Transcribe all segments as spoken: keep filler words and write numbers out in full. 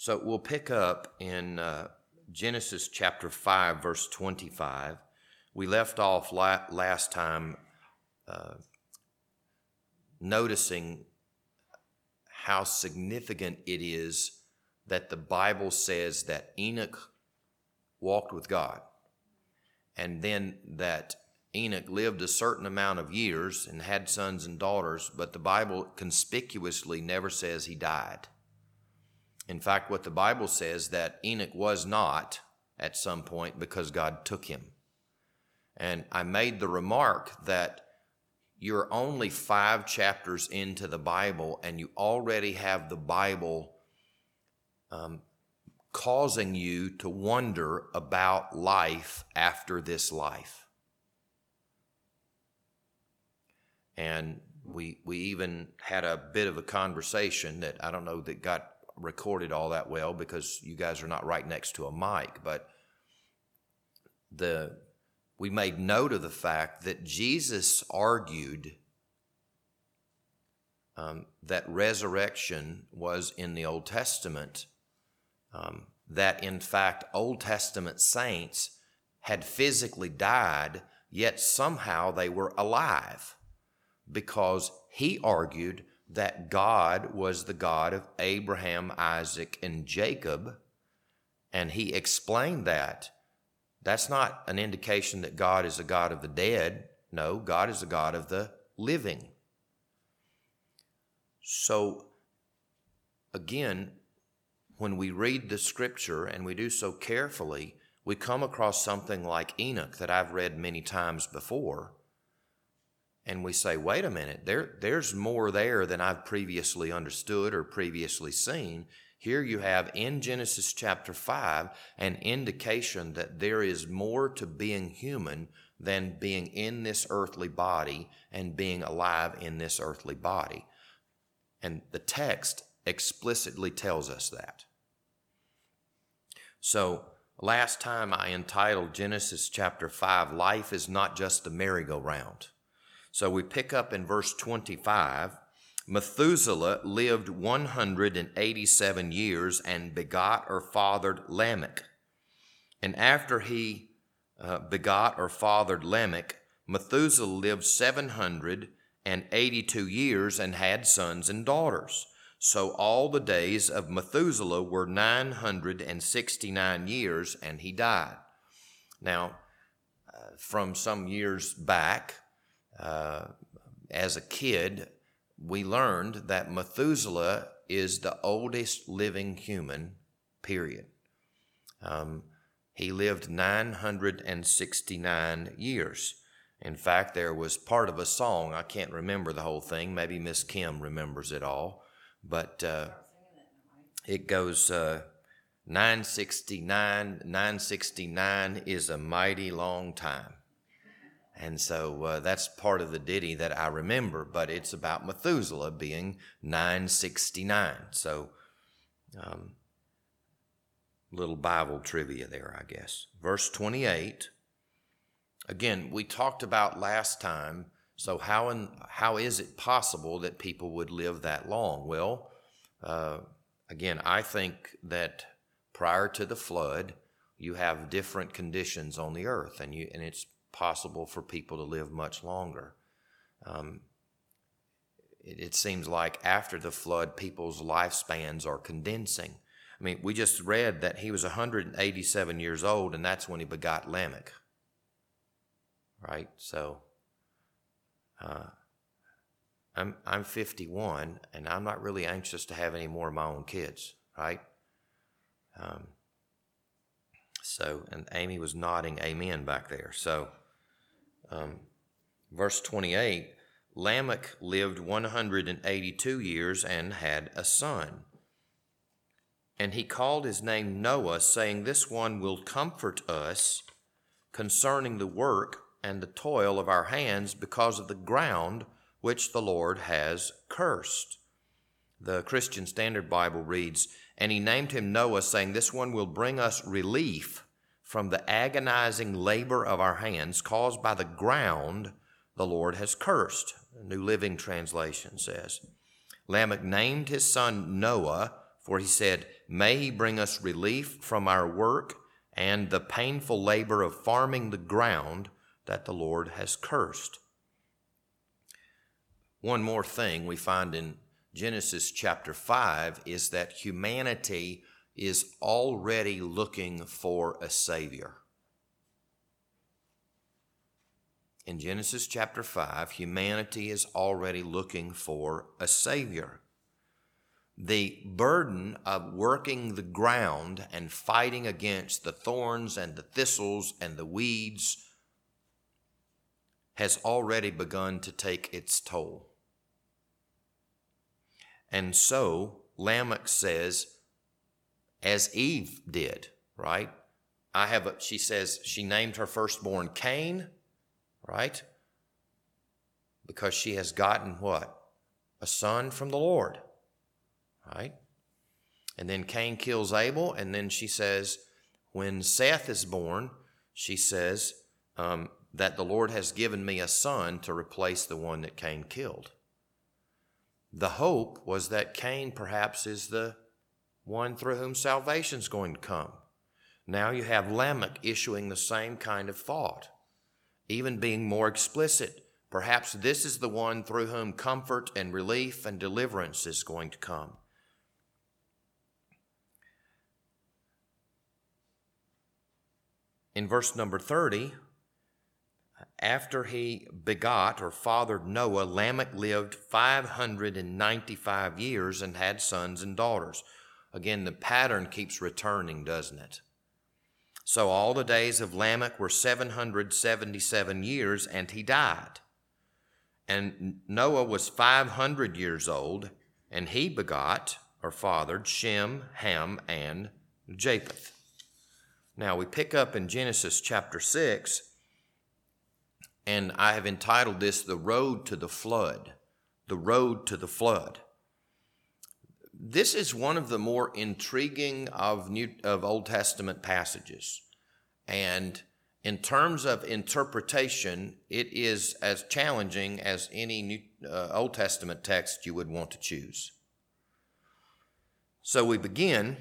So we'll pick up in uh, Genesis chapter five, verse twenty-five. We left off la- last time uh, noticing how significant it is that the Bible says that Enoch walked with God, and then that Enoch lived a certain amount of years and had sons and daughters, but the Bible conspicuously never says he died. In fact, what the Bible says that Enoch was not at some point because God took him. And I made the remark that you're only five chapters into the Bible and you already have the Bible um, causing you to wonder about life after this life. And we we even had a bit of a conversation that I don't know that got recorded all that well because you guys are not right next to a mic, but the we made note of the fact that Jesus argued um, that resurrection was in the Old Testament, um, that in fact Old Testament saints had physically died, yet somehow they were alive, because he argued that God was the God of Abraham, Isaac, and Jacob, and he explained that. That's not an indication that God is a God of the dead. No, God is a God of the living. So, again, when we read the scripture, and we do so carefully, we come across something like Enoch that I've read many times before, and we say, wait a minute, there, there's more there than I've previously understood or previously seen. Here you have in Genesis chapter five an indication that there is more to being human than being in this earthly body and being alive in this earthly body. And the text explicitly tells us that. So last time I entitled Genesis chapter five, Life is Not Just a Merry-Go-Round. So we pick up in verse twenty-five. Methuselah lived one hundred eighty-seven years and begot or fathered Lamech. And after he uh, begot or fathered Lamech, Methuselah lived seven hundred eighty-two years and had sons and daughters. So all the days of Methuselah were nine hundred sixty-nine years, and he died. Now, uh, from some years back, uh, as a kid, we learned that Methuselah is the oldest living human, period. Um, he lived nine hundred sixty-nine years. In fact, there was part of a song, I can't remember the whole thing, maybe Miss Kim remembers it all, but uh, it goes, uh, nine sixty-nine, nine sixty-nine is a mighty long time. And so uh, that's part of the ditty that I remember, but it's about Methuselah being nine sixty-nine. So, um, little Bible trivia there, I guess. Verse twenty-eight. Again, we talked about last time, so how in, how is it possible that people would live that long? Well, uh, again, I think that prior to the flood, you have different conditions on the earth, and you and it's possible for people to live much longer. Um, it, it seems like after the flood, people's lifespans are condensing. I mean, we just read that he was one hundred eighty-seven years old, and that's when he begot Lamech. Right? So, uh, I'm I'm fifty-one, and I'm not really anxious to have any more of my own kids. Right? Um, so, and Amy was nodding amen back there. So, um, verse twenty-eight, Lamech lived one hundred eighty-two years and had a son. And he called his name Noah, saying, this one will comfort us concerning the work and the toil of our hands because of the ground which the Lord has cursed. The Christian Standard Bible reads, and he named him Noah, saying, this one will bring us relief from the agonizing labor of our hands caused by the ground the Lord has cursed. The New Living Translation says. Lamech named his son Noah For he said, may he bring us relief from our work and the painful labor of farming the ground that the Lord has cursed. One more thing we find in Genesis chapter five is that humanity is already looking for a Savior. In Genesis chapter five, humanity is already looking for a Savior. The burden of working the ground and fighting against the thorns and the thistles and the weeds has already begun to take its toll. And so Lamech says, as Eve did, right? I have a, she says she named her firstborn Cain, right? Because she has gotten what? A son from the Lord. Right? And then Cain kills Abel, and then she says, when Seth is born, she says um, that the Lord has given me a son to replace the one that Cain killed. The hope was that Cain perhaps is the one through whom salvation is going to come. Now you have Lamech issuing the same kind of thought, even being more explicit. Perhaps this is the one through whom comfort and relief and deliverance is going to come. In verse number thirty, after he begot or fathered Noah, Lamech lived five hundred ninety-five years and had sons and daughters. Again, the pattern keeps returning, doesn't it? So all the days of Lamech were seven hundred seventy-seven years, and he died. And Noah was five hundred years old, and he begot or fathered Shem, Ham, and Japheth. Now we pick up in Genesis chapter six, and I have entitled this The Road to the Flood. The Road to the Flood. This is one of the more intriguing of New, of Old Testament passages. And in terms of interpretation, it is as challenging as any New, uh, Old Testament text you would want to choose. So we begin.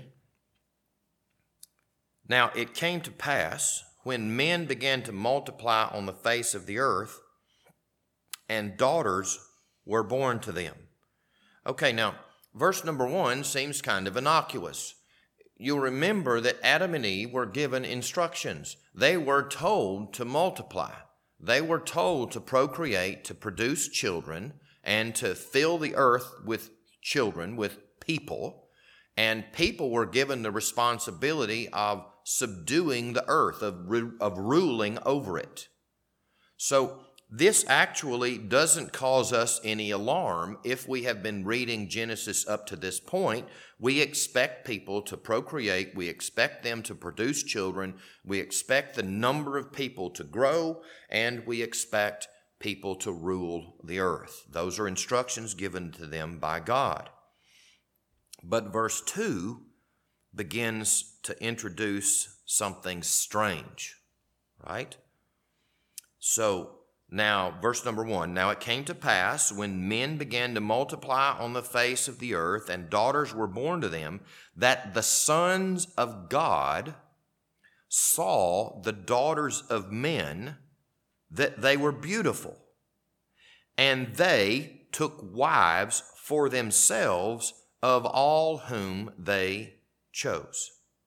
Now it came to pass, when men began to multiply on the face of the earth, and daughters were born to them. Okay, now, verse number one seems kind of innocuous. You'll remember that Adam and Eve were given instructions. They were told to multiply. They were told to procreate, to produce children, and to fill the earth with children, with people. And people were given the responsibility of subduing the earth, of, of ruling over it. So this actually doesn't cause us any alarm. If we have been reading Genesis up to this point, we expect people to procreate. We expect them to produce children. We expect the number of people to grow, and we expect people to rule the earth. Those are instructions given to them by God. But verse two begins to introduce something strange, right? So now, verse number one, now it came to pass when men began to multiply on the face of the earth and daughters were born to them, that the sons of God saw the daughters of men, that they were beautiful, and they took wives for themselves of all whom they chose.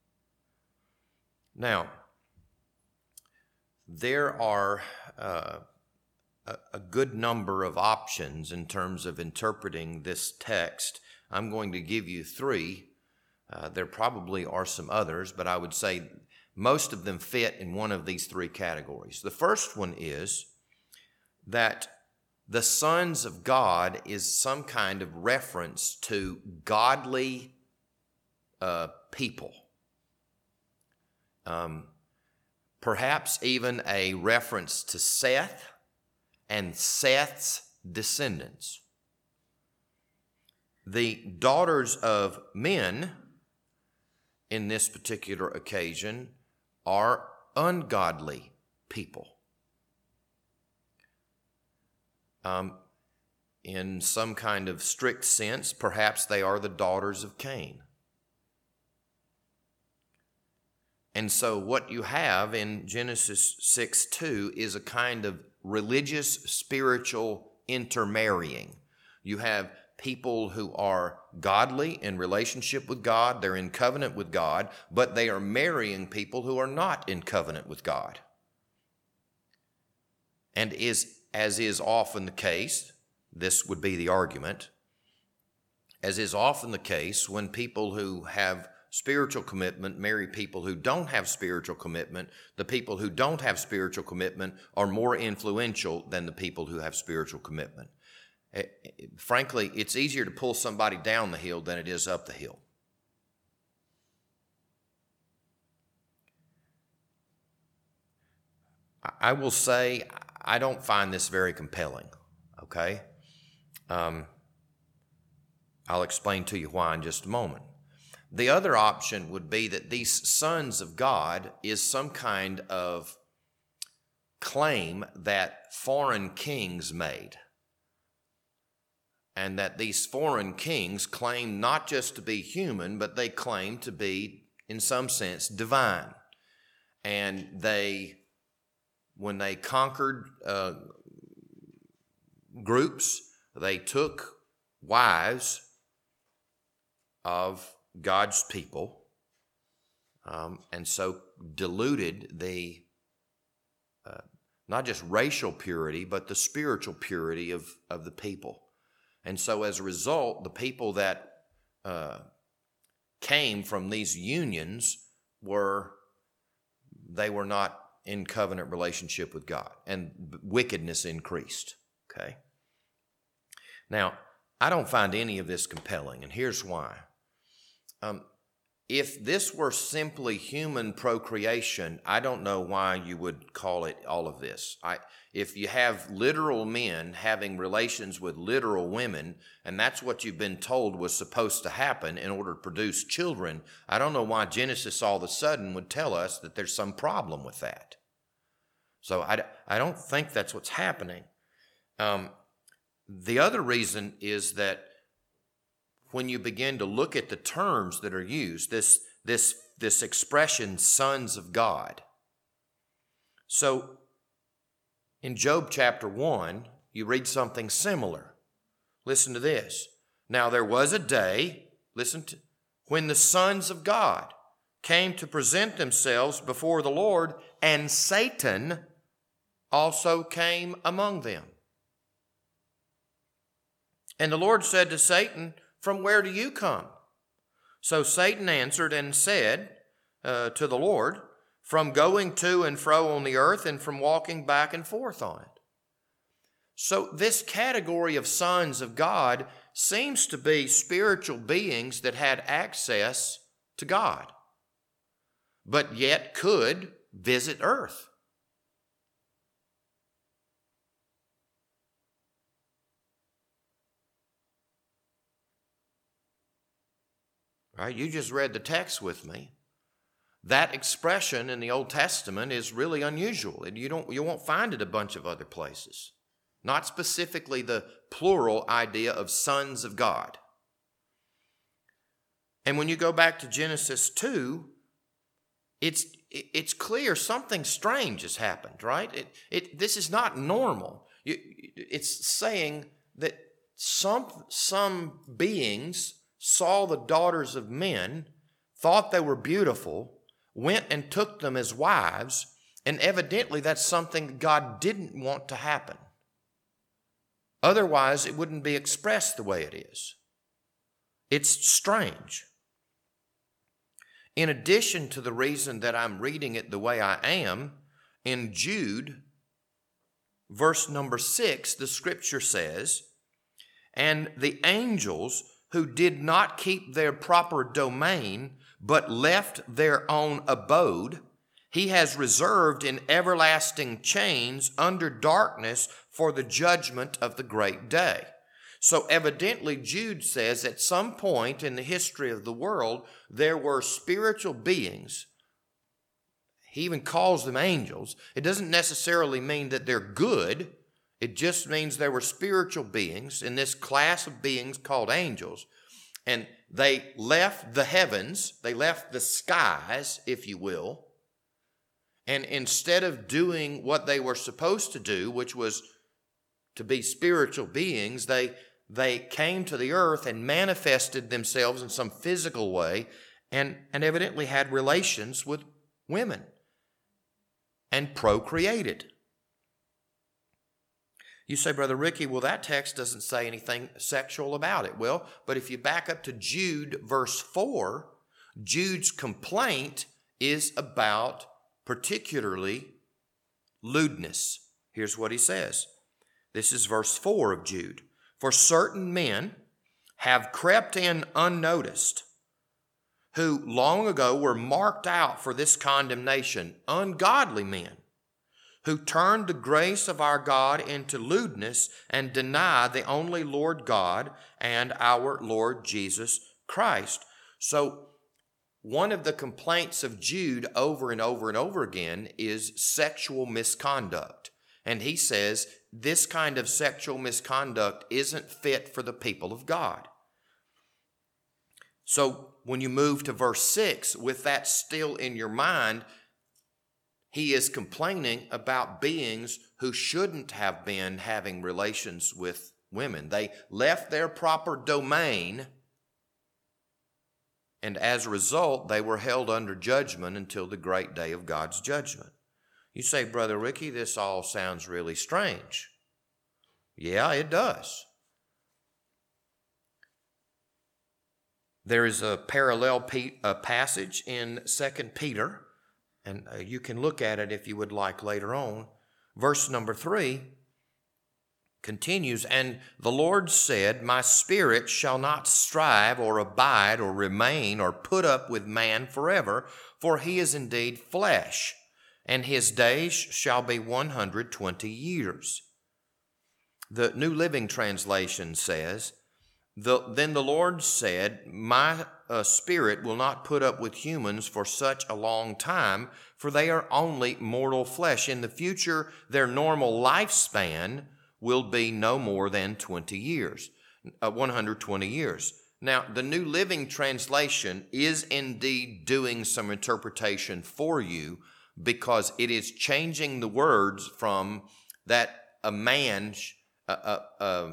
Now, there are uh, a, a good number of options in terms of interpreting this text. I'm going to give you three. Uh, there probably are some others, but I would say most of them fit in one of these three categories. The first one is that the sons of God is some kind of reference to godly uh, people. Um, perhaps even a reference to Seth and Seth's descendants. The daughters of men in this particular occasion are ungodly people. Um, in some kind of strict sense, perhaps they are the daughters of Cain. And so what you have in Genesis six two is a kind of religious, spiritual intermarrying. You have people who are godly in relationship with God, they're in covenant with God, but they are marrying people who are not in covenant with God. And is, as is often the case, this would be the argument, as is often the case when people who have spiritual commitment marry people who don't have spiritual commitment, the people who don't have spiritual commitment are more influential than the people who have spiritual commitment. Frankly, it's easier to pull somebody down the hill than it is up the hill. I will say I don't find this very compelling, okay? Um, I'll explain to you why in just a moment. The other option would be that these sons of God is some kind of claim that foreign kings made. And that these foreign kings claim not just to be human, but they claim to be, in some sense, divine. And they, when they conquered uh, groups, they took wives of God's people, um, and so diluted the uh, not just racial purity, but the spiritual purity of, of the people. And so as a result, the people that uh, came from these unions were, they were not in covenant relationship with God, and wickedness increased, okay? Now, I don't find any of this compelling, and here's why. Um, if this were simply human procreation, I don't know why you would call it all of this. I, if you have literal men having relations with literal women, and that's what you've been told was supposed to happen in order to produce children, I don't know why Genesis all of a sudden would tell us that there's some problem with that. So I, I don't think that's what's happening. Um, the other reason is that when you begin to look at the terms that are used, this, this, this expression, sons of God. So in Job chapter one, you read something similar. Listen to this. Now there was a day, listen to, when the sons of God came to present themselves before the Lord, and Satan also came among them. And the Lord said to Satan, "From where do you come?" So Satan answered and said uh, to the Lord, "From going to and fro on the earth, and from walking back and forth on it." So this category of sons of God seems to be spiritual beings that had access to God, but yet could visit earth. Right? You just read the text with me. That expression in the Old Testament is really unusual, and you don't you won't find it a bunch of other places. Not specifically the plural idea of sons of God. And when you go back to Genesis two, it's it's clear something strange has happened, right? It it this is not normal. It's saying that some some beings saw the daughters of men, thought they were beautiful, went and took them as wives, and evidently that's something God didn't want to happen. Otherwise, it wouldn't be expressed the way it is. It's strange. In addition to the reason that I'm reading it the way I am, in Jude, verse number six, the scripture says, "And the angels who did not keep their proper domain, but left their own abode, he has reserved in everlasting chains under darkness for the judgment of the great day." So evidently Jude says at some point in the history of the world, there were spiritual beings. He even calls them angels. It doesn't necessarily mean that they're good. It just means there were spiritual beings in this class of beings called angels. And they left the heavens, they left the skies, if you will, and instead of doing what they were supposed to do, which was to be spiritual beings, they, they came to the earth and manifested themselves in some physical way and, and evidently had relations with women and procreated. You say, Brother Ricky, well, that text doesn't say anything sexual about it. Well, but if you back up to Jude verse four, Jude's complaint is about particularly lewdness. Here's what he says. This is verse four of Jude. For certain men have crept in unnoticed, who long ago were marked out for this condemnation, ungodly men, who turned the grace of our God into lewdness and deny the only Lord God and our Lord Jesus Christ. So one of the complaints of Jude over and over and over again is sexual misconduct. And he says this kind of sexual misconduct isn't fit for the people of God. So when you move to verse six, with that still in your mind, he is complaining about beings who shouldn't have been having relations with women. They left their proper domain, and as a result, they were held under judgment until the great day of God's judgment. You say, Brother Ricky, this all sounds really strange. Yeah, it does. There is a parallel pe- a passage in Second Peter, and uh, you can look at it if you would like later on. Verse number three continues, and the Lord said, my spirit shall not strive or abide or remain or put up with man forever, for he is indeed flesh, and his days shall be one hundred twenty years. The New Living Translation says, the, then the Lord said, my uh, spirit will not put up with humans for such a long time, for they are only mortal flesh. In the future, their normal lifespan will be no more than twenty years, uh, one hundred twenty years. Now, the New Living Translation is indeed doing some interpretation for you, because it is changing the words from that a man, uh, uh, uh,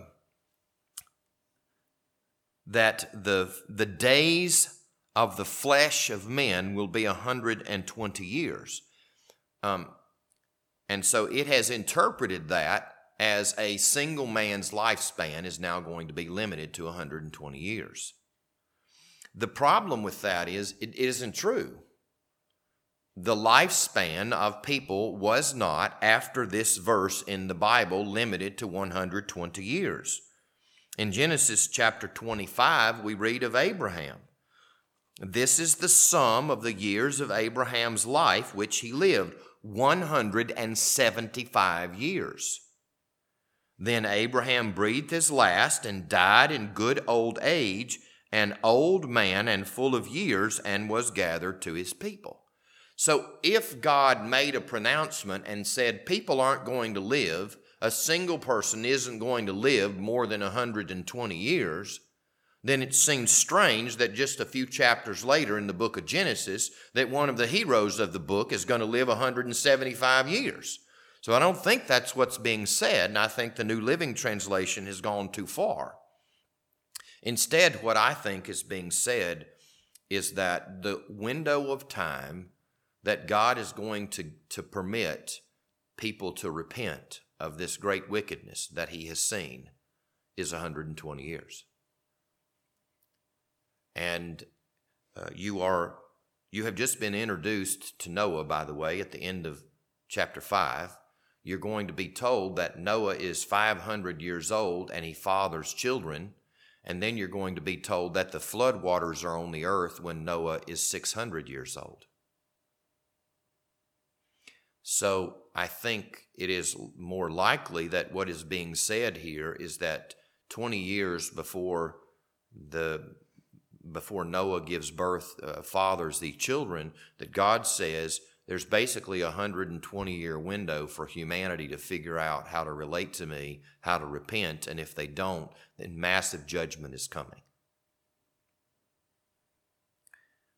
that the, the days of the flesh of men will be one hundred twenty years. Um, and so it has interpreted that as a single man's lifespan is now going to be limited to one hundred twenty years. The problem with that is it isn't true. The lifespan of people was not, after this verse in the Bible, limited to one hundred twenty years. In Genesis chapter twenty-five, we read of Abraham. This is the sum of the years of Abraham's life, which he lived, one hundred seventy-five years. Then Abraham breathed his last and died in good old age, an old man and full of years, and was gathered to his people. So if God made a pronouncement and said people aren't going to live, a single person isn't going to live more than one hundred twenty years, then it seems strange that just a few chapters later in the book of Genesis, that one of the heroes of the book is going to live one hundred seventy-five years. So I don't think that's what's being said, and I think the New Living Translation has gone too far. Instead, what I think is being said is that the window of time that God is going to, to permit people to repent of this great wickedness that he has seen is one hundred twenty years. And uh, you are you have just been introduced to Noah, by the way, at the end of chapter five. You're going to be told that Noah is five hundred years old and he fathers children. And then you're going to be told that the flood waters are on the earth when Noah is six hundred years old. So I think it is more likely that what is being said here is that twenty years before the before Noah gives birth, uh, fathers the children, that God says there's basically a one hundred twenty year window for humanity to figure out how to relate to me, how to repent, and if they don't, then massive judgment is coming.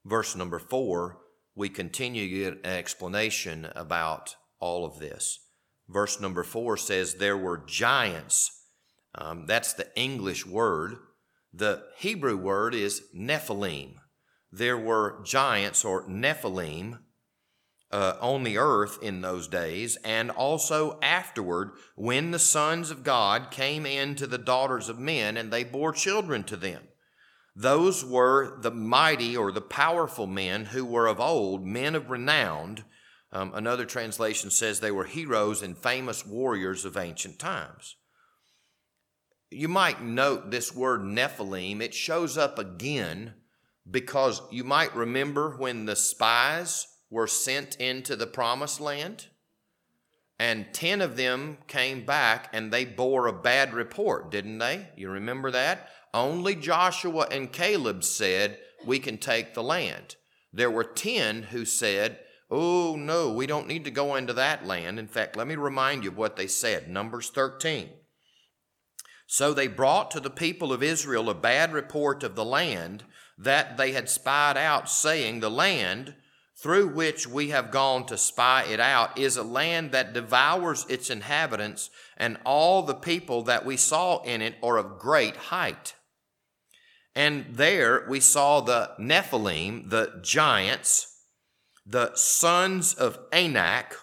verse number four, we continue to get an explanation about all of this. Verse number four says, there were giants. Um, that's the English word. The Hebrew word is Nephilim. There were giants, or Nephilim, uh, on the earth in those days, and also afterward, when the sons of God came in to the daughters of men, and they bore children to them. Those were the mighty or the powerful men who were of old, men of renown. Um, another translation says they were heroes and famous warriors of ancient times. You might note this word Nephilim. It shows up again because you might remember when the spies were sent into the promised land, and ten of them came back and they bore a bad report, didn't they? You remember that? Only Joshua and Caleb said, we can take the land. There were ten who said, oh, no, we don't need to go into that land. In fact, let me remind you of what they said. Numbers thirteen. So they brought to the people of Israel a bad report of the land that they had spied out, saying, the land through which we have gone to spy it out is a land that devours its inhabitants, and all the people that we saw in it are of great height. And there we saw the Nephilim, the giants, the sons of Anak,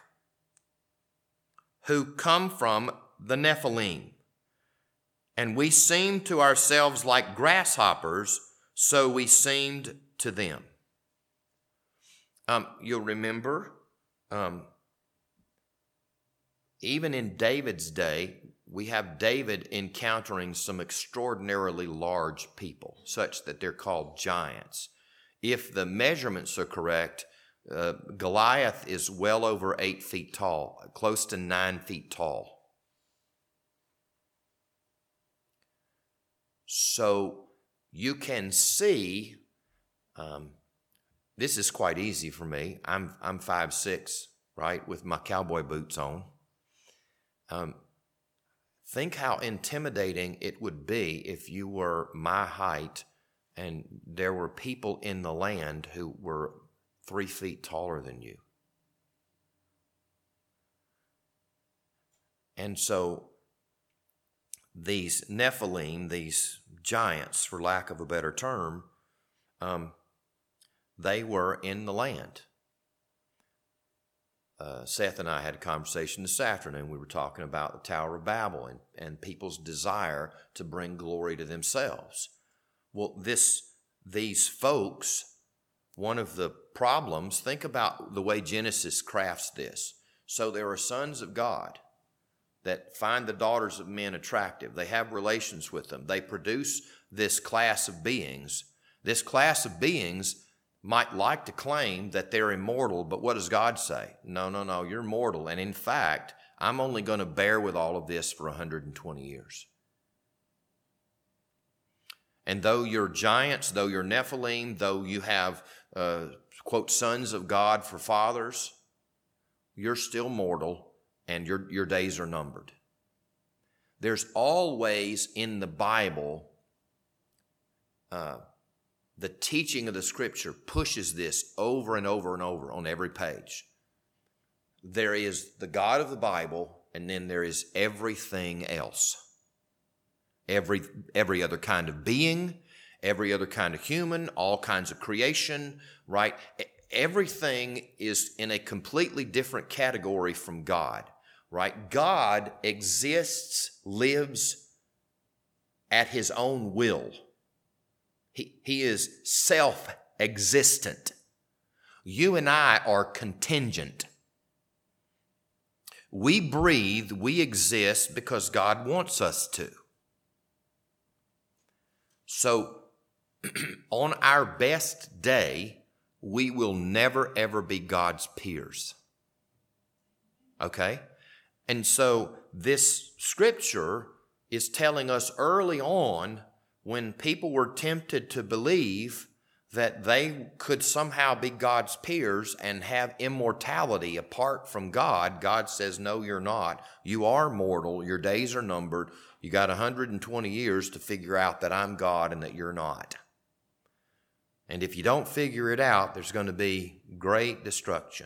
who come from the Nephilim. And we seemed to ourselves like grasshoppers, so we seemed to them. Um, you'll remember, um, even in David's day, we have David encountering some extraordinarily large people, such that they're called giants. If the measurements are correct, uh, Goliath is well over eight feet tall, close to nine feet tall. So you can see, um, this is quite easy for me. I'm I'm five six, right, with my cowboy boots on. Um, think how intimidating it would be if you were my height and there were people in the land who were three feet taller than you. And so these Nephilim, these giants, for lack of a better term, um, they were in the land. Uh, Seth and I had a conversation this afternoon. We were talking about the Tower of Babel and, and people's desire to bring glory to themselves. Well, this these folks, one of the problems, think about the way Genesis crafts this. So there are sons of God that find the daughters of men attractive. They have relations with them. They produce this class of beings. This class of beings might like to claim that they're immortal, but what does God say? No, no, no, you're mortal. And in fact, I'm only going to bear with all of this for one hundred twenty years. And though you're giants, though you're Nephilim, though you have, uh, quote, sons of God for fathers, you're still mortal and your, your days are numbered. There's always in the Bible, uh, the teaching of the Scripture pushes this over and over and over on every page. There is the God of the Bible, and then there is everything else. Every, every other kind of being, every other kind of human, all kinds of creation, right? Everything is in a completely different category from God, right? God exists, lives at His own will. He, he is self-existent. You and I are contingent. We breathe, we exist because God wants us to. So, on our best day, we will never, ever be God's peers. Okay? And so, this scripture is telling us early on, when people were tempted to believe that they could somehow be God's peers and have immortality apart from God, God says, no, you're not. You are mortal. Your days are numbered. You got one hundred twenty years to figure out that I'm God and that you're not. And if you don't figure it out, there's going to be great destruction.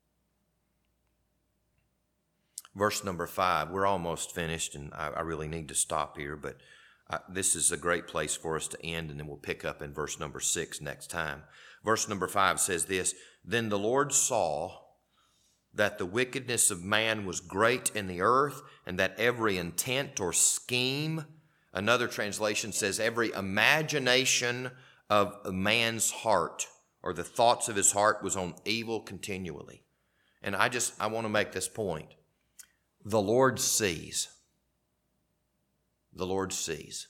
Verse number five, we're almost finished, and I, I really need to stop here, but I, this is a great place for us to end, and then we'll pick up in verse number six next time. Verse number five says this, "Then the Lord saw that the wickedness of man was great in the earth, and that every intent or scheme," another translation says every imagination of a man's heart or the thoughts of his heart was on evil continually. And I just, I want to make this point. The Lord sees. The Lord sees.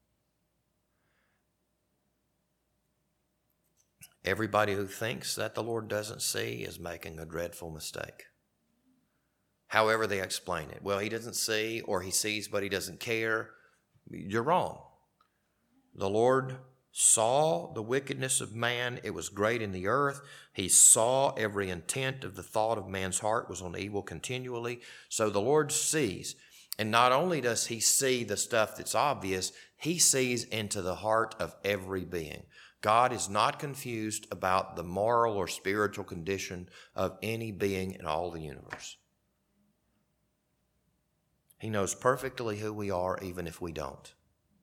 Everybody who thinks that the Lord doesn't see is making a dreadful mistake. However they explain it. Well, he doesn't see, or he sees but he doesn't care. You're wrong. The Lord saw the wickedness of man. It was great in the earth. He saw every intent of the thought of man's heart was on evil continually. So the Lord sees. And not only does he see the stuff that's obvious, he sees into the heart of every being. God is not confused about the moral or spiritual condition of any being in all the universe. He knows perfectly who we are, even if we don't.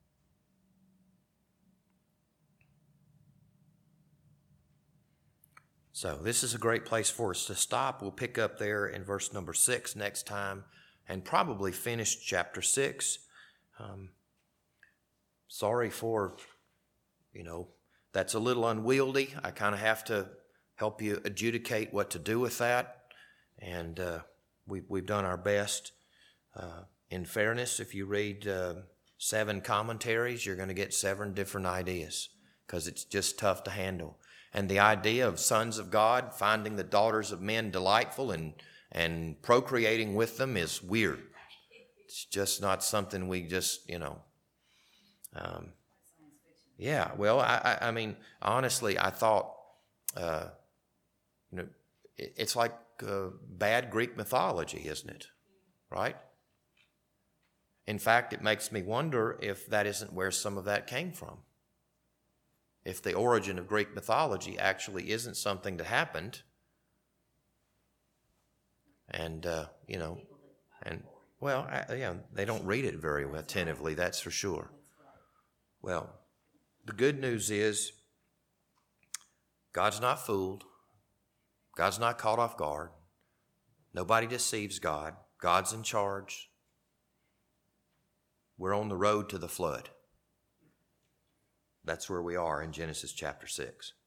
So this is a great place for us to stop. We'll pick up there in verse number six next time and probably finish chapter six. Um, sorry for, you know, that's a little unwieldy. I kind of have to help you adjudicate what to do with that. And uh, we, we've done our best. Uh, in fairness, if you read uh, seven commentaries, you're going to get seven different ideas because it's just tough to handle. And the idea of sons of God finding the daughters of men delightful and, and procreating with them is weird. It's just not something we just, you know. Um, yeah, well, I, I, I mean, honestly, I thought, uh, you know, it, it's like uh, bad Greek mythology, isn't it? Right? In fact, it makes me wonder if that isn't where some of that came from. If the origin of Greek mythology actually isn't something that happened, and, uh, you know, and, well, I, yeah, they don't read it very attentively, that's for sure. Well, the good news is God's not fooled. God's not caught off guard. Nobody deceives God. God's in charge. We're on the road to the flood. That's where we are in Genesis chapter six.